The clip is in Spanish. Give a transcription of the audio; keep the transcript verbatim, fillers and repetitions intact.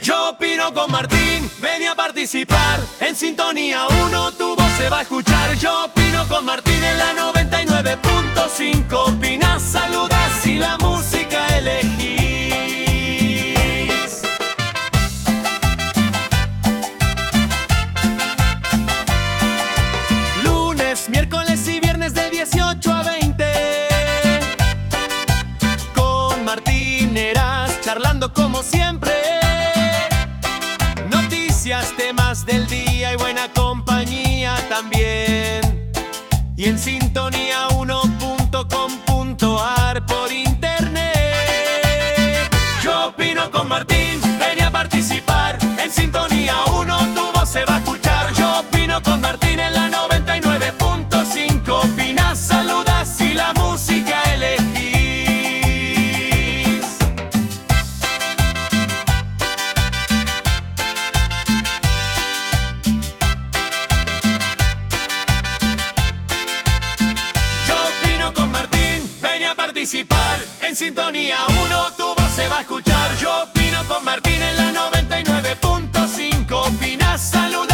Yo opino con Martín, ven a participar. En sintonía uno tu voz se va a escuchar. Yo opino con Martín en la noventa y nueve punto cinco. Opinas, saludas y la música elegís. Lunes, miércoles y viernes de dieciocho a veinte. Con Martín Eras, charlando como siempre. Temas del día y buena compañía también. Y en sintonía uno punto com punto ar por internet. Yo opino con Martín, ven a participar. En sintonía uno tu voz se va a escuchar. Yo opino con Martín en la noventa y nueve punto cinco. Opinas, saludas y la música elegís. Participar. En sintonía uno tu voz se va a escuchar. Yo opino con Martín en la noventa y nueve punto cinco. Opinas, saludas.